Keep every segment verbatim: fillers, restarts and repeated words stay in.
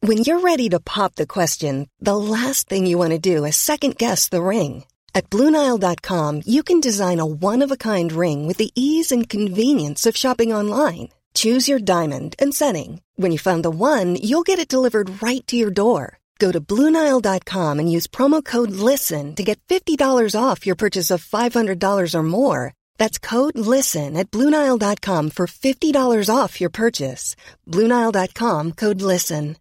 When you're ready to pop the question, the last thing you want to do is second-guess the ring. At Blue Nile dot com, you can design a one-of-a-kind ring with the ease and convenience of shopping online. Choose your diamond and setting. When you find the one, you'll get it delivered right to your door. Go to Blue Nile dot com and use promo code LISTEN to get fifty dollars off your purchase of five hundred dollars or more. That's code LISTEN at Blue Nile dot com for fifty dollars off your purchase. Blue Nile dot com, code LISTEN.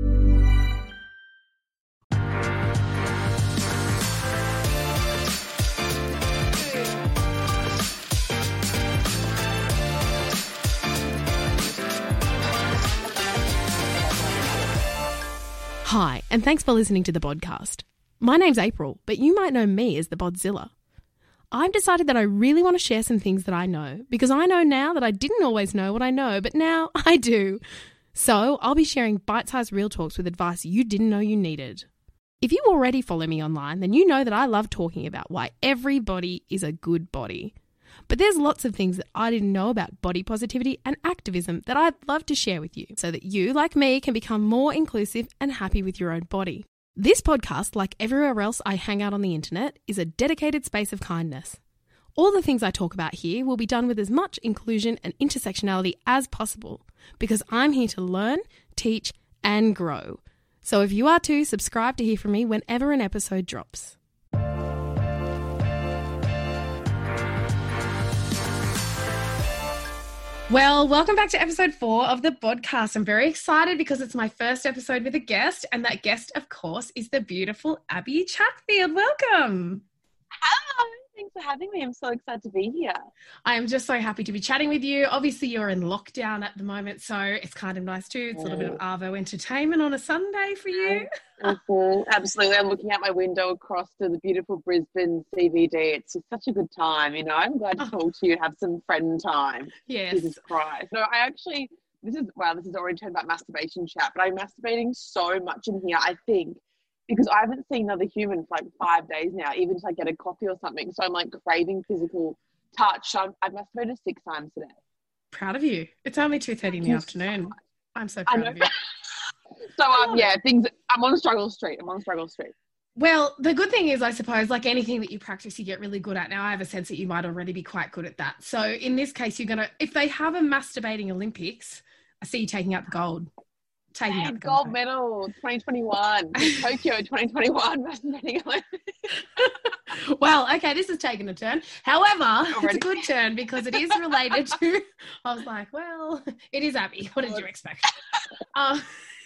Hi, and thanks for listening to the podcast. My name's April, but you might know me as the Bodzilla. I've decided that I really want to share some things that I know, because I know now that I didn't always know what I know, but now I do. So I'll be sharing bite-sized real talks with advice you didn't know you needed. If you already follow me online, then you know that I love talking about why everybody is a good body. But there's lots of things that I didn't know about body positivity and activism that I'd love to share with you so that you, like me, can become more inclusive and happy with your own body. This podcast, like everywhere else I hang out on the internet, is a dedicated space of kindness. All the things I talk about here will be done with as much inclusion and intersectionality as possible because I'm here to learn, teach, and grow. So if you are too, subscribe to hear from me whenever an episode drops. Well, welcome back to episode four of the podcast. I'm very excited because it's my first episode with a guest, and that guest, of course, is the beautiful Abby Chatfield. Welcome. Hello. Thanks for having me. I'm so excited to be here. I am just so happy to be chatting with you. Obviously, you're in lockdown at the moment, so it's kind of nice too. It's a little bit of Arvo entertainment on a Sunday for you. Mm-hmm. Absolutely. I'm looking out my window across to the beautiful Brisbane C B D. It's just such a good time, you know. I'm glad to talk to you, have some friend time. Yes. Jesus Christ. No, I actually, this is, wow, this is already turned about masturbation chat, but I'm masturbating so much in here, I think, because I haven't seen another human for like five days now, even to like get a coffee or something. So I'm like craving physical touch. I'm, I've masturbated six times today. Proud of you. It's only two thirty in the afternoon. So I'm so proud of you. So um, yeah, things. I'm on struggle street. I'm on struggle street. Well, the good thing is, I suppose, like anything that you practice, you get really good at. Now, I have a sense that you might already be quite good at that. So in this case, you're going to, if they have a masturbating Olympics, I see you taking out the gold. Taking out the gold, gold medal twenty twenty-one, Tokyo twenty twenty-one masturbating Olympics. Well, okay, this has taken a turn. However, already? It's a good turn because it is related to, I was like, well, it is Abby. What did you expect? um,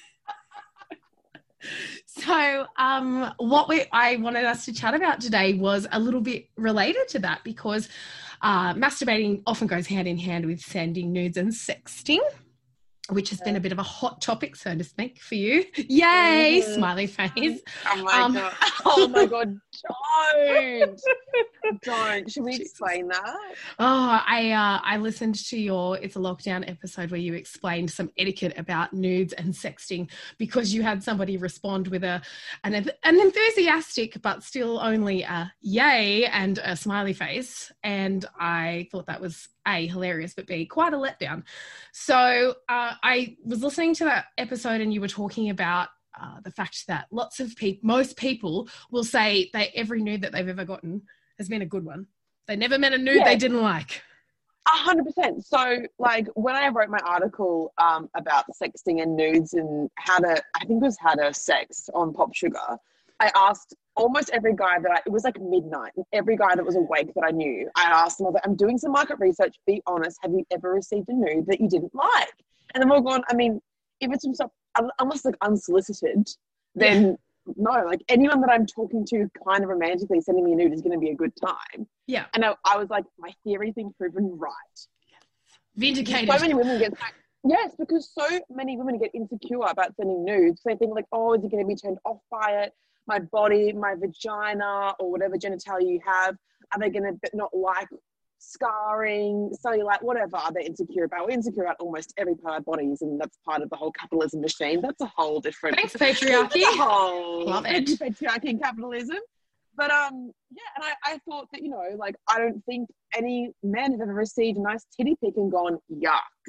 So um, what we I wanted us to chat about today was a little bit related to that because uh, masturbating often goes hand in hand with sending nudes and sexting, which has been a bit of a hot topic, so to speak, for you. Yay, mm-hmm. Smiley face. Oh, my um, God. Oh, my God, don't. Don't. Should we explain that? Oh, I uh, I listened to your It's a Lockdown episode where you explained some etiquette about nudes and sexting because you had somebody respond with a an, an enthusiastic but still only a yay and a smiley face, and I thought that was A, hilarious, but B, quite a letdown. So uh, I was listening to that episode and you were talking about uh, the fact that lots of people, most people will say that every nude that they've ever gotten has been a good one. They never met a nude yeah. they didn't like. A hundred percent. So like when I wrote my article um, about sexting and nudes and how to, I think it was how to sex on Pop Sugar, I asked almost every guy that I, it was like midnight, and every guy that was awake that I knew, I asked them, I was like, I'm doing some market research, be honest, have you ever received a nude that you didn't like? And they've all gone, I mean, if it's from stuff, unless like unsolicited, then yeah. no, like anyone that I'm talking to kind of romantically sending me a nude is going to be a good time. Yeah. And I, I was like, my theory's been proven right. Vindicated. So many women get, yes, because so many women get insecure about sending nudes. They think like, oh, is it going to be turned off by it? My body, my vagina, or whatever genitalia you have, are they going to not like scarring, cellulite, whatever are they insecure about? We're insecure about almost every part of our bodies, and that's part of the whole capitalism machine. That's a whole different... Thanks, patriarchy. a whole Love it. Patriarchy and capitalism. But, um, yeah, and I, I thought that, you know, like, I don't think any men have ever received a nice titty pic and gone, yuck.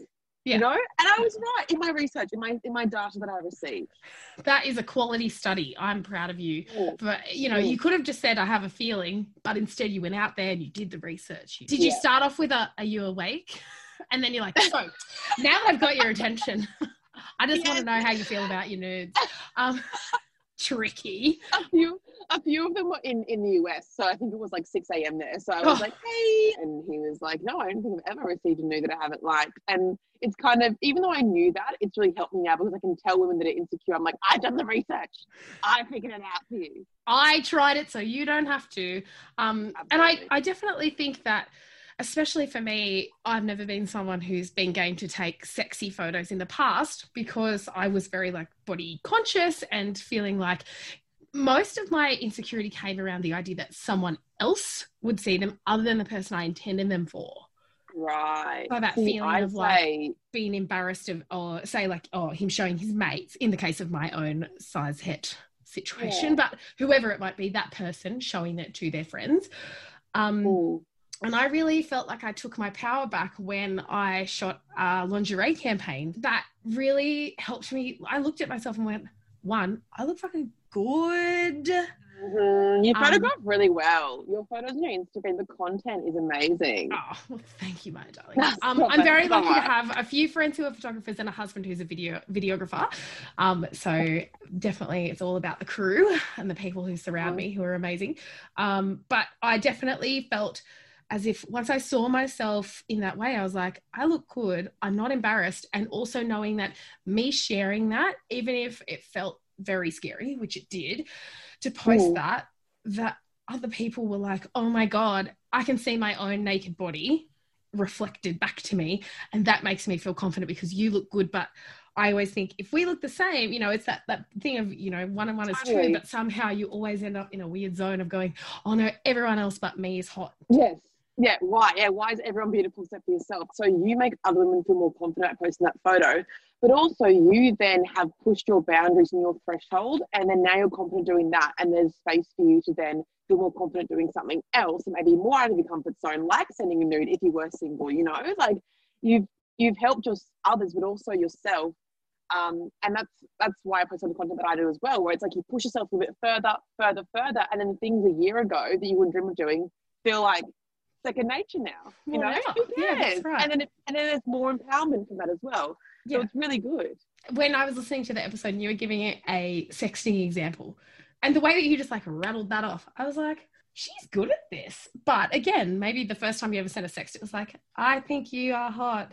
Yeah. You know? And I was right in my research, in my in my data that I received. That is a quality study. I'm proud of you. Mm. But, you know, Mm. you could have just said, I have a feeling, but instead you went out there and you did the research. Did you Yeah. start off with a, are you awake? And then you're like, so now that I've got your attention, I just Yes. want to know how you feel about your nudes. Um, tricky. A few, a few of them were in, in the U S, so I think it was like six a.m. there. So I was Oh. like, hey, and he was like, no, I don't think I've ever received a nude that I haven't liked. And it's kind of, even though I knew that, it's really helped me now because I can tell women that are insecure. I'm like, I've done the research. I figured it out for you. I tried it, so you don't have to. Um, and I, Absolutely. I definitely think that, especially for me, I've never been someone who's been game to take sexy photos in the past because I was very like body conscious and feeling like most of my insecurity came around the idea that someone else would see them other than the person I intended them for. Right. So that See, feeling I'd of like say, being embarrassed of, or say like, oh, him showing his mates in the case of my own size het situation, Yeah. but whoever it might be, that person showing it to their friends. Um, ooh, and I really felt like I took my power back when I shot a lingerie campaign. That really helped me. I looked at myself and went, one, I look fucking good. mhm, you Um, photograph really well. Your photos on your Instagram, the content is amazing. Oh, well, thank you, my darling. That's Um, not I'm bad. very It's lucky to alright. have a few friends who are photographers and a husband who's a video videographer. Um, so definitely it's all about the crew and the people who surround me who are amazing. Um, but I definitely felt as if once I saw myself in that way, I was like, I look good. I'm not embarrassed. And also knowing that me sharing that, even if it felt very scary, which it did, to post Mm. that, that other people were like, oh my God, I can see my own naked body reflected back to me. And that makes me feel confident because you look good. But I always think if we look the same, you know, it's that, that thing of, you know, one and one is Totally. two, but somehow you always end up in a weird zone of going, oh no, everyone else but me is hot. Yes. Yeah. Why? Yeah. Why is everyone beautiful except for yourself? So you make other women feel more confident posting that photo, but also you then have pushed your boundaries and your threshold, and then now you're confident doing that, and there's space for you to then feel more confident doing something else and maybe more out of your comfort zone, like sending a nude if you were single. You know, like you've you've helped just others, but also yourself. Um, and that's that's why I post the content that I do as well, where it's like you push yourself a bit further, further, further, and then things a year ago that you wouldn't dream of doing feel like second nature now. You know, Whatever. who Yeah, cares? that's right. And then it, and then there's more empowerment from that as well. So Yeah. it's really good. When I was listening to the episode and you were giving it a sexting example, and the way that you just like rattled that off, I was like, she's good at this. But again, maybe the first time you ever sent a sext, it was like, I think you are hot.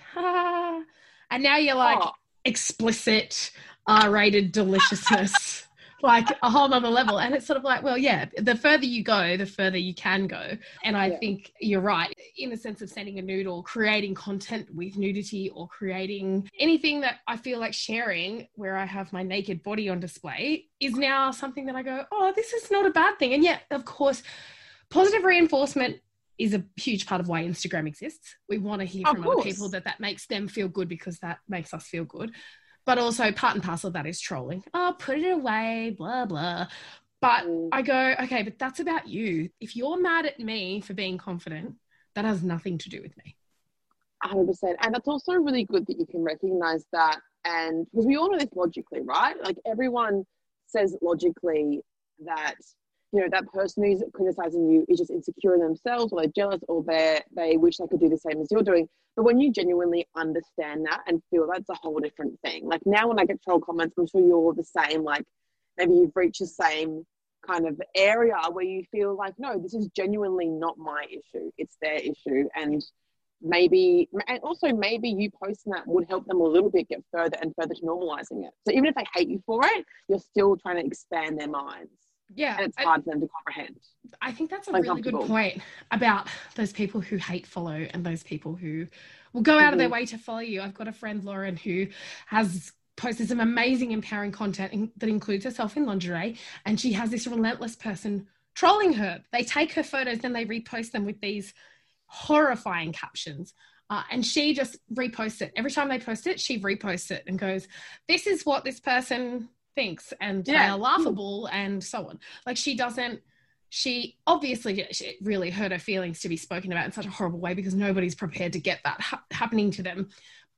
And now you're like Oh. explicit, R-rated deliciousness, like a whole nother level. And it's sort of like, well, yeah, the further you go, the further you can go. And I Yeah. think you're right in the sense of sending a nude or creating content with nudity or creating anything that I feel like sharing where I have my naked body on display is now something that I go, oh, this is not a bad thing. And yet, of course, positive reinforcement is a huge part of why Instagram exists. We want to hear Of from other course. people that that makes them feel good because that makes us feel good. But also part and parcel of that is trolling. Oh, put it away, blah, blah. But Mm. I go, okay, but that's about you. If you're mad at me for being confident, that has nothing to do with me. one hundred percent. And that's also really good that you can recognize that. And because we all know this logically, right? Like everyone says logically that, you know, that person who's criticizing you is just insecure in themselves, or they're jealous, or they they wish they could do the same as you're doing. But when you genuinely understand that and feel that's a whole different thing. Like now when I get troll comments, I'm sure you're the same. Like maybe you've reached the same kind of area where you feel like, no, this is genuinely not my issue. It's their issue. And maybe, and also maybe you posting that would help them a little bit get further and further to normalizing it. So even if they hate you for it, you're still trying to expand their minds. Yeah. And it's I- hard for them to comprehend. I think that's a really good Uncomfortable. point about those people who hate follow and those people who will go out of their Mhm. way to follow you. I've got a friend, Lauren, who has posted some amazing empowering content in, that includes herself in lingerie, and she has this relentless person trolling her. They take her photos and they repost them with these horrifying captions. Uh, and she just reposts it. Every time they post it, she reposts it and goes, this is what this person thinks, and they Yeah. are laughable, and so on. Like she doesn't, she obviously it really hurt her feelings to be spoken about in such a horrible way because nobody's prepared to get that ha- happening to them.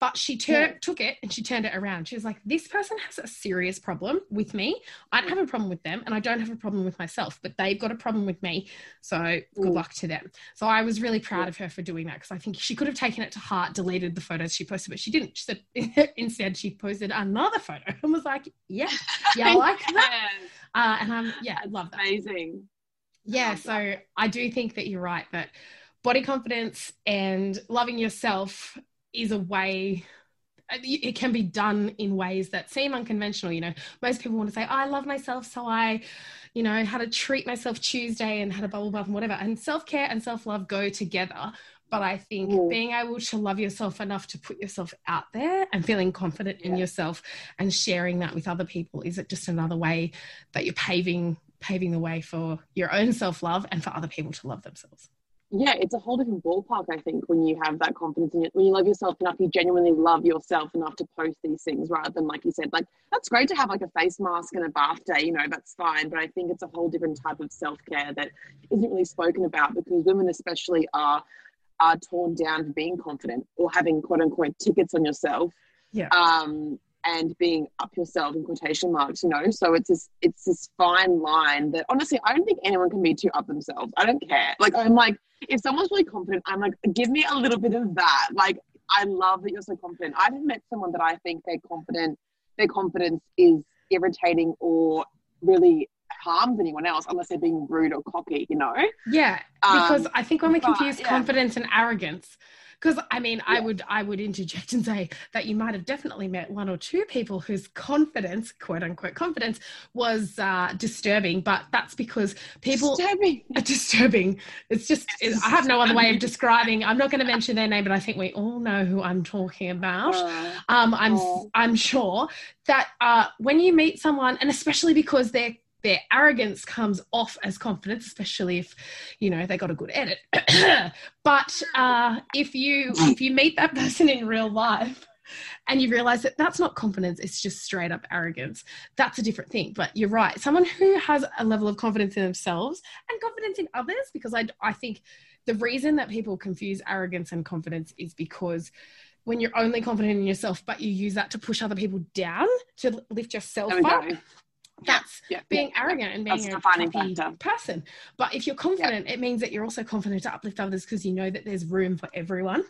But she tur- yeah. took it and she turned it around. She was like, this person has a serious problem with me. I don't have a problem with them and I don't have a problem with myself, but they've got a problem with me. So mm. good luck to them. So I was really proud yeah. of her for doing that, because I think she could have taken it to heart, deleted the photos she posted, but she didn't. She said, instead she posted another photo and was like, yeah, yeah, I like that. Uh, and I'm, yeah, I love that. Amazing. Yeah. So that. I do think that you're right, that body confidence and loving yourself is a way, it can be done in ways that seem unconventional. You know, most people want to say, oh, I love myself, so I, you know, had to treat myself Tuesday and had a bubble bath and whatever. And self-care and self-love go together. But I think mm. being able to love yourself enough to put yourself out there and feeling confident yeah. in yourself and sharing that with other people is just another way that you're paving paving the way for your own self-love and for other people to love themselves. Yeah, it's a whole different ballpark, I think, when you have that confidence in it. When you love yourself enough, you genuinely love yourself enough to post these things, rather than, like you said, like, that's great to have like a face mask and a bath day, you know, that's fine. But I think it's a whole different type of self-care that isn't really spoken about, because women especially are are torn down for being confident or having quote unquote tickets on yourself. Yeah. Um, and being up yourself in quotation marks, you know. So it's this it's this fine line that honestly I don't think anyone can be too up themselves. I don't care. Like, I'm like, if someone's really confident, I'm like, give me a little bit of that. Like, I love that you're so confident. I haven't met someone that I think they're confident, their confidence is irritating or really harms anyone else unless they're being rude or cocky, you know? Yeah, because um, I think when we confuse but, yeah. confidence and arrogance, because I mean, yeah. I would I would interject and say that you might have definitely met one or two people whose confidence, quote unquote confidence, was uh, disturbing, but that's because people disturbing. are disturbing. It's just, it, I have no other way of describing. I'm not going to mention their name, but I think we all know who I'm talking about. Uh, um, I'm uh, I'm sure that uh, when you meet someone, and especially because they're their arrogance comes off as confidence, especially if, you know, they got a good edit. But uh, if you if you meet that person in real life and you realize that that's not confidence, it's just straight up arrogance, that's a different thing. But you're right. Someone who has a level of confidence in themselves and confidence in others, because I, I think the reason that people confuse arrogance and confidence is because when you're only confident in yourself, but you use that to push other people down, to lift yourself up, go. That's yeah, being yeah, arrogant yeah. and being That's a defining happy factor. person. But if you're confident, yeah. it means that you're also confident to uplift others, because you know that there's room for everyone.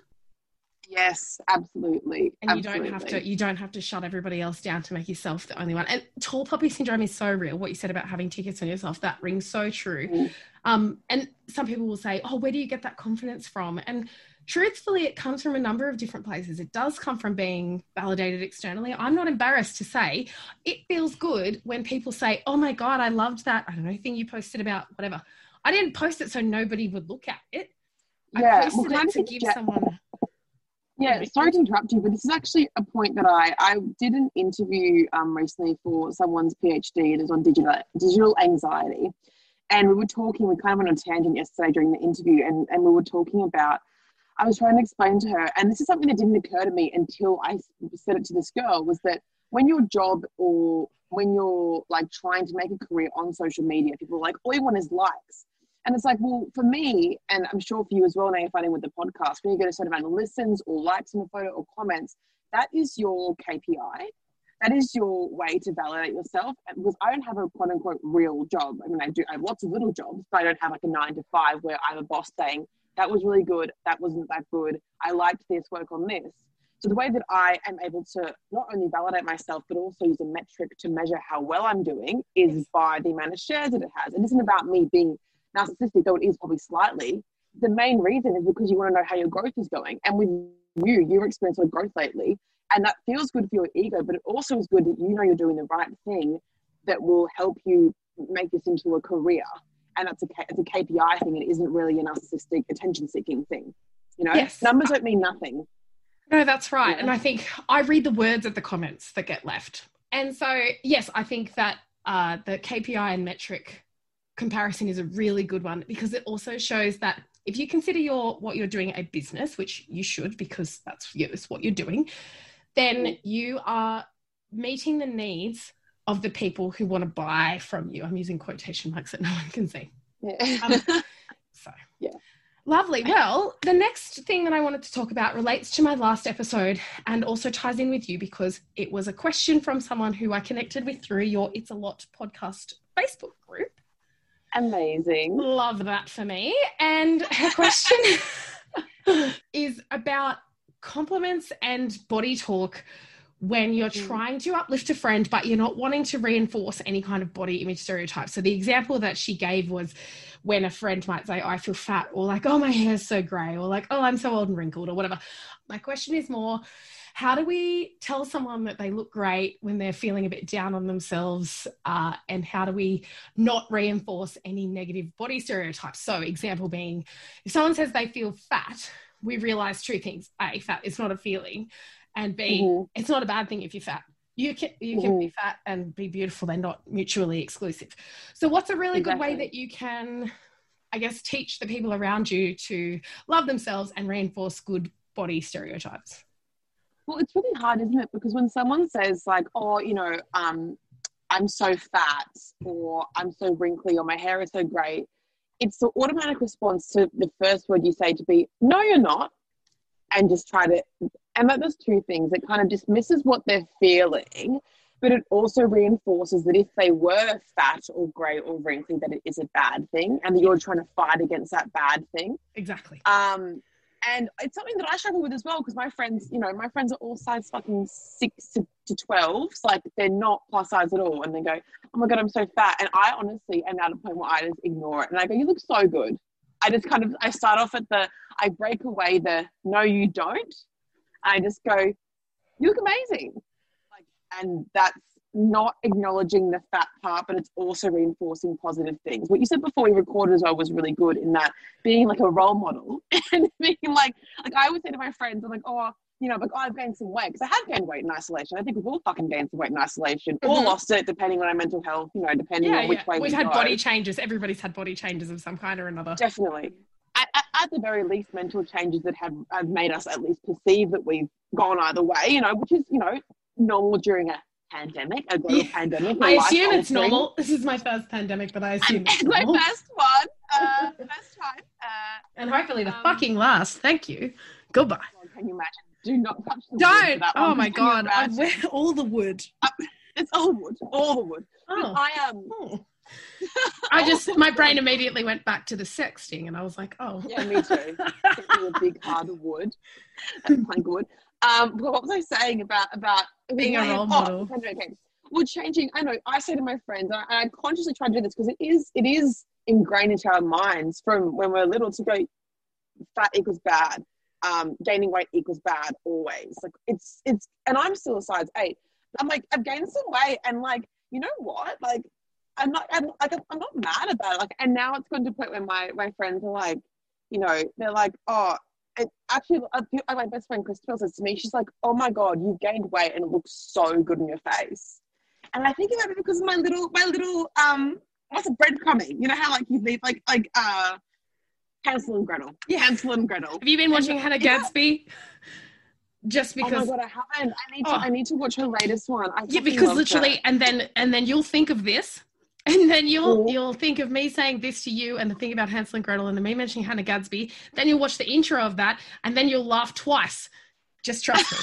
Yes, absolutely. And absolutely. you don't have to you don't have to shut everybody else down to make yourself the only one. And tall poppy syndrome is so real. What you said about having tickets on yourself, that rings so true. Mm. Um, and some people will say, oh, where do you get that confidence from? And truthfully, it comes from a number of different places. It does come from being validated externally. I'm not embarrassed to say it feels good when people say, oh my God, I loved that, I don't know, thing you posted about whatever. I didn't post it so nobody would look at it. Yeah, I posted well, it to give someone... Yeah, sorry to interrupt you, but this is actually a point that I, I did an interview um, recently for someone's PhD. It was on digital digital anxiety. And we were talking, we kind of went on a tangent yesterday during the interview, and, and we were talking about, I was trying to explain to her, and this is something that didn't occur to me until I said it to this girl, was that when your job or when you're like trying to make a career on social media, people are like, all you want is likes. And it's like, well, for me, and I'm sure for you as well, now you're finding with the podcast, when you get a certain amount of listens or likes on a photo or comments, that is your K P I. That is your way to validate yourself. Because I don't have a quote unquote real job. I mean, I do I have lots of little jobs, but I don't have like a nine to five where I'm a boss saying, that was really good, that wasn't that good, I liked this, work on this. So the way that I am able to not only validate myself, but also use a metric to measure how well I'm doing is by the amount of shares that it has. It isn't about me being narcissistic, though it is probably slightly. The main reason is because you want to know how your growth is going. And with you, your experience with growth lately, and that feels good for your ego, but it also is good that you know you're doing the right thing that will help you make this into a career. And that's a, it's a K P I thing. It isn't really a narcissistic attention-seeking thing. You know, yes. Numbers don't mean nothing. No, that's right. Yeah. And I think I read the words of the comments that get left. And so, yes, I think that uh, the K P I and metric comparison is a really good one, because it also shows that if you consider your what you're doing a business, which you should, because that's yes, what you're doing, then you are meeting the needs of the people who want to buy from you. I'm using quotation marks that no one can see. Yeah. Um, so, yeah. Lovely. Well, the next thing that I wanted to talk about relates to my last episode and also ties in with you because it was a question from someone who I connected with through your It's a Lot podcast Facebook group. Amazing. Love that for me. And her question is about compliments and body talk when you're trying to uplift a friend, but you're not wanting to reinforce any kind of body image stereotype. So the example that she gave was when a friend might say, oh, I feel fat, or like, oh, my hair's so grey, or like, oh, I'm so old and wrinkled, or whatever. My question is more, how do we tell someone that they look great when they're feeling a bit down on themselves? Uh, and how do we not reinforce any negative body stereotypes? So example being, if someone says they feel fat, we realise two things. A, fat is not a feeling. And B, mm-hmm. it's not a bad thing if you're fat. You can you can mm-hmm. be fat and be beautiful. They're not mutually exclusive. So what's a really exactly. good way that you can, I guess, teach the people around you to love themselves and reinforce good body stereotypes? Well, it's really hard, isn't it? Because when someone says like, oh, you know, um, I'm so fat, or I'm so wrinkly, or my hair is so grey, it's the automatic response to the first word you say to be, no, you're not. And just try to, and that does two things. It kind of dismisses what they're feeling, but it also reinforces that if they were fat or grey or wrinkly, that it is a bad thing and that you're trying to fight against that bad thing. Exactly. Um, and it's something that I struggle with as well because my friends, you know, my friends are all size fucking six to, to twelve. So like they're not plus size at all. And they go, oh my God, I'm so fat. And I honestly am at a point where I just ignore it. And I go, you look so good. I just kind of, I start off at the, I break away the, no, you don't. I just go, you look amazing. Like, and that's not acknowledging the fat part, but it's also reinforcing positive things. What you said before we recorded as well was really good in that being like a role model and being like, like I would say to my friends, I'm like, oh, you know, like, oh, I've gained some weight because I have gained weight in isolation. I think we've all fucking gained some weight in isolation or mm-hmm. lost it depending on our mental health, you know, depending yeah, on which yeah. way We've we had go. body changes. Everybody's had body changes of some kind or another. Definitely. At, at, at the very least, mental changes that have, have made us at least perceive that we've gone either way, you know, which is, you know, normal during a pandemic, a global yeah. pandemic. I assume it's normal. This is my first pandemic, but I assume it's normal. My first one, uh, first time. Uh, and hopefully the um, fucking last. Thank you. Goodbye. Can you imagine? Do not touch the Don't. wood for that oh one. my God. I wear all the wood. It's all wood. All the wood. Oh. I am. Um, oh. I just, my brain immediately went back to the sexting and I was like, oh. Yeah, me too. A big hard wood. Plank wood. Um, what was I saying about, about being a role model? Oh, okay. Well, changing, I know, I say to my friends, I, I consciously try to do this because it is, it is ingrained into our minds from when we're little to go, fat equals bad. Um, gaining weight equals bad always. Like it's, it's, and I'm still a size eight. I'm like, I've gained some weight and like, you know what? Like, I'm not, I'm like, I'm not mad about it. Like, and now it's gone to a point where my, my friends are like, you know, they're like, oh, and actually, uh, my best friend Christopher says to me, she's like, oh my God, you've gained weight and it looks so good on your face. And I think about it because of my little, my little, um, what's a breadcrumbing? You know how like you leave like, like, uh, Hansel and Gretel. Yeah. Hansel and Gretel. Have you been watching Hannah Gadsby? Yeah. Just because. Oh my God, I haven't. I need to. Oh. I need to watch her latest one. I yeah, because literally, her. and then and then you'll think of this, and then you'll mm. you'll think of me saying this to you, and the thing about Hansel and Gretel, and then me mentioning Hannah Gadsby. Then you'll watch the intro of that, and then you'll laugh twice. Just trust me.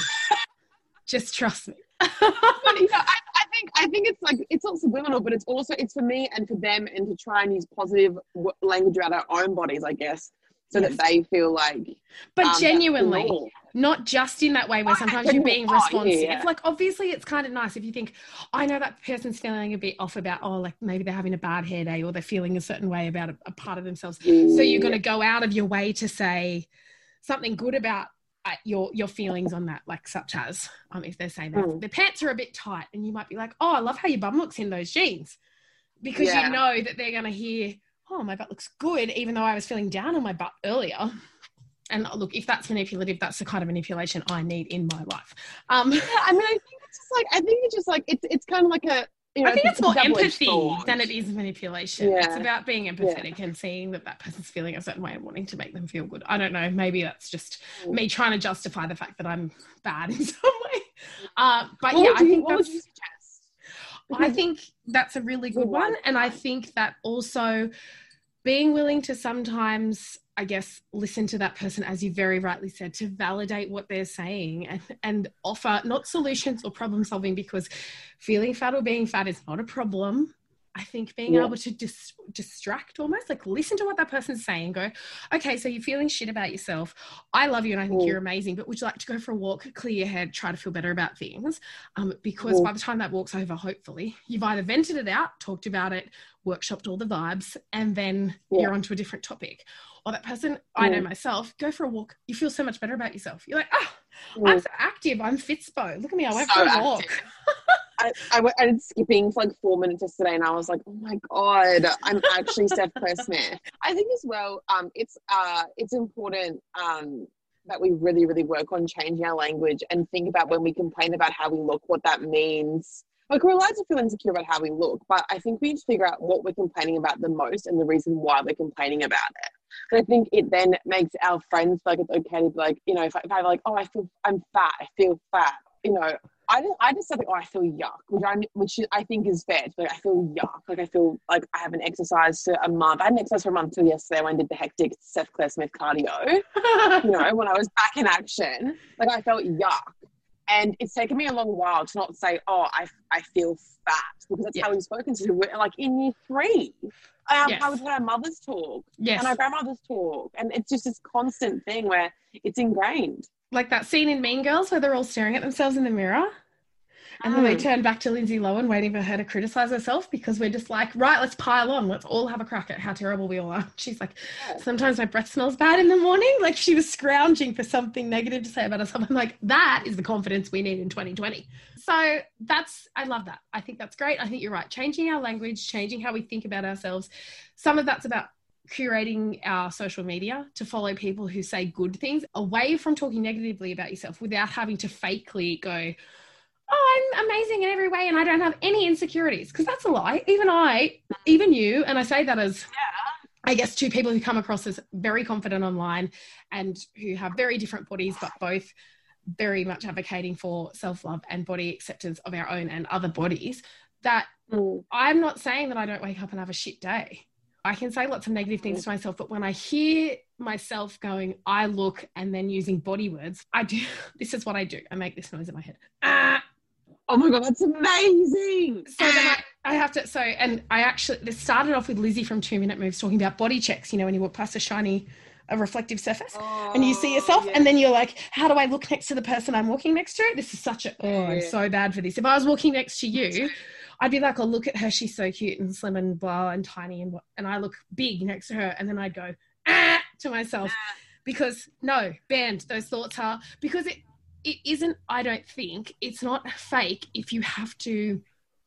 Just trust me. But, you know, I, I think I think it's like it's not subliminal, but it's also it's for me and for them, and to try and use positive w- language about our own bodies, I guess, so yes. that they feel like. But um, genuinely, not just in that way where sometimes you're being responsive. Oh, yeah. Like obviously, it's kind of nice if you think, I know that person's feeling a bit off about, oh, like maybe they're having a bad hair day or they're feeling a certain way about a, a part of themselves. Mm. So you're going to go out of your way to say something good about Uh, your your feelings on that, like such as um, if they're saying that mm. their pants are a bit tight, and you might be like, oh, I love how your bum looks in those jeans, because yeah. you know that they're going to hear, oh, my butt looks good, even though I was feeling down on my butt earlier. And look, if that's manipulative, that's the kind of manipulation I need in my life. Um, yeah, I mean, I think it's just like, I think it's just like, it's it's kind of like a, you know, I think it's, it's more empathy sword. than it is manipulation. Yeah. It's about being empathetic yeah. and seeing that that person's feeling a certain way and wanting to make them feel good. I don't know. Maybe that's just mm. me trying to justify the fact that I'm bad in some way. Uh, but what yeah, I you, think what that's, would you suggest? I think that's a really good one. And I think that also being willing to sometimes I guess, listen to that person, as you very rightly said, to validate what they're saying and, and offer not solutions or problem solving, because feeling fat or being fat is not a problem. I think being yeah. able to dis- distract almost, like listen to what that person's saying, go, okay, so you're feeling shit about yourself. I love you and I think mm. you're amazing, but would you like to go for a walk, clear your head, try to feel better about things? Um, because mm. by the time that walk's over, hopefully, you've either vented it out, talked about it, workshopped all the vibes, and then yeah. you're onto a different topic. Or that person, mm. I know myself, go for a walk. You feel so much better about yourself. You're like, oh, mm. I'm so active. I'm Fitspo. Look at me. I went so for a active. walk. I, I, went, I did skipping for like four minutes yesterday and I was like, oh my God, I'm actually Steph Claire Smith. I think as well, um, it's uh, it's important um, that we really, really work on changing our language and think about when we complain about how we look, what that means. Like, we're allowed to feel insecure about how we look, but I think we need to figure out what we're complaining about the most and the reason why we're complaining about it. And I think it then makes our friends feel like it's okay to be like, you know, if, I, if I'm like, oh, I feel, I'm fat, I feel fat, you know, I just, I just said, like, oh, I feel yuck, which I, which I think is fair. Like, I feel yuck. Like, I feel like I haven't exercised for a month. I hadn't exercised for a month till yesterday when I did the hectic Steph Claire Smith cardio, you know, when I was back in action. Like, I felt yuck. And it's taken me a long while to not say, oh, I, I feel fat, because that's yeah. how we've spoken to, we're, like, in year three. Um, yes. How we've heard our mothers talk yes. and our grandmothers talk. And it's just this constant thing where it's ingrained. Like that scene in Mean Girls where they're all staring at themselves in the mirror and mm. then they turn back to Lindsay Lohan waiting for her to criticize herself, because we're just like, right, let's pile on. Let's all have a crack at how terrible we all are. She's like, yeah. sometimes my breath smells bad in the morning. Like, she was scrounging for something negative to say about herself. I'm like, that is the confidence we need in twenty twenty. So that's, I love that. I think that's great. I think you're right. Changing our language, changing how we think about ourselves. Some of that's about curating our social media to follow people who say good things, away from talking negatively about yourself without having to fakely go, oh, I'm amazing in every way and I don't have any insecurities, because that's a lie. Even I, even you, and I say that as, yeah. I guess, two people who come across as very confident online and who have very different bodies, but both very much advocating for self-love and body acceptance of our own and other bodies, that mm. I'm not saying that I don't wake up and have a shit day. I can say lots of negative things to myself, but when I hear myself going, I look, and then using body words, I do, this is what I do. I make this noise in my head. Ah. Oh my God, that's amazing. So then I, I have to, so, and I actually, this started off with Lizzie from Two Minute Moves talking about body checks, you know, when you walk past a shiny, a reflective surface oh, and you see yourself yeah. and then you're like, how do I look next to the person I'm walking next to? This is such a, oh, yeah. I'm so bad for this. If I was walking next to you, I'd be like, oh, look at her. She's so cute and slim and blah and tiny. And and I look big next to her. And then I'd go, ah, to myself, because no, banned. Those thoughts are, because it, it isn't, I don't think, it's not fake if you have to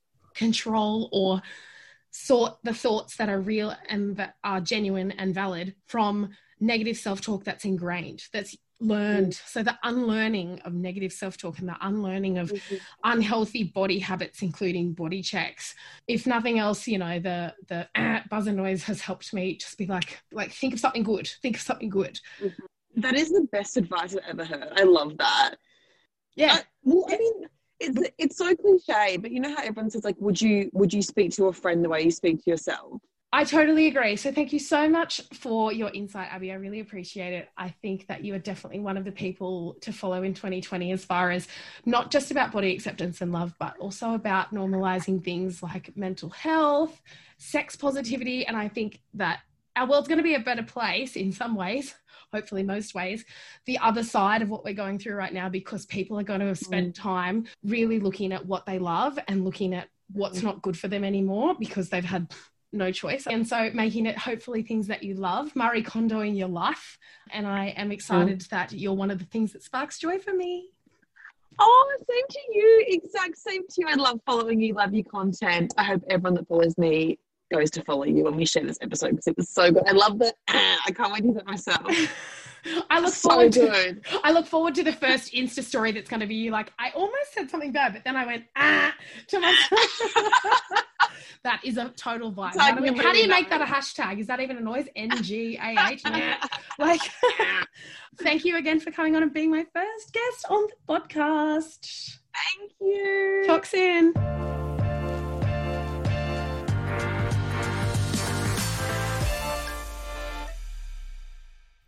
control or sort the thoughts that are real and that are genuine and valid from negative self-talk that's ingrained, that's learned. Mm. So the unlearning of negative self-talk and the unlearning of mm-hmm. unhealthy body habits, including body checks. If nothing else, you know, the the ah, buzzer noise has helped me just be like, like think of something good, think of something good. Mm-hmm. That is the best advice I've ever heard. I love that. Yeah. I, well, I mean, it's it's so cliche, but you know how everyone says, like, would you would you speak to a friend the way you speak to yourself? I totally agree. So thank you so much for your insight, Abby. I really appreciate it. I think that you are definitely one of the people to follow in twenty twenty, as far as not just about body acceptance and love, but also about normalizing things like mental health, sex positivity. And I think that our world's going to be a better place in some ways, hopefully most ways, the other side of what we're going through right now, because people are going to have spent time really looking at what they love and looking at what's not good for them anymore, because they've had no choice. And so making it hopefully things that you love, Marie Kondo in your life. And I am excited mm. that you're one of the things that sparks joy for me. Oh, same to you. Exact same to you. I love following you, love your content. I hope everyone that follows me goes to follow you when we share this episode, because it was so good. I love that. I can't wait to do that myself. I look so forward good. to I look forward to the first Insta story that's going to be you like, I almost said something bad, but then I went ah to myself. That is a total vibe. How do, we, how do you make that a hashtag? Is that even a noise? N G A H? Like, thank you again for coming on and being my first guest on the podcast. Thank you. Talk soon.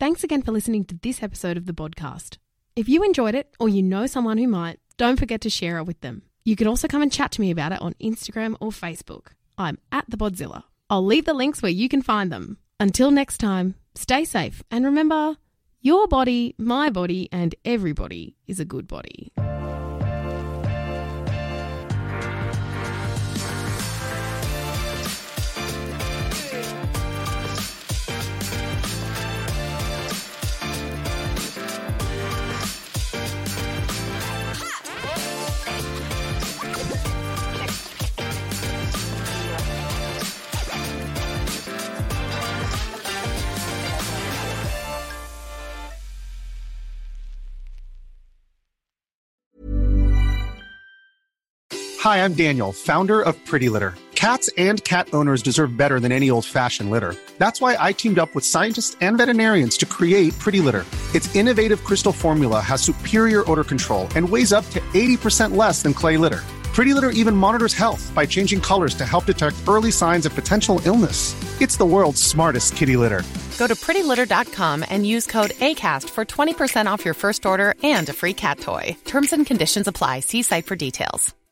Thanks again for listening to this episode of the podcast. If you enjoyed it or you know someone who might, don't forget to share it with them. You can also come and chat to me about it on Instagram or Facebook. I'm at the Bodzilla. I'll leave the links where you can find them. Until next time, stay safe and remember, your body, my body, and everybody is a good body. Hi, I'm Daniel, founder of Pretty Litter. Cats and cat owners deserve better than any old-fashioned litter. That's why I teamed up with scientists and veterinarians to create Pretty Litter. Its innovative crystal formula has superior odor control and weighs up to eighty percent less than clay litter. Pretty Litter even monitors health by changing colors to help detect early signs of potential illness. It's the world's smartest kitty litter. Go to pretty litter dot com and use code ACAST for twenty percent off your first order and a free cat toy. Terms and conditions apply. See site for details.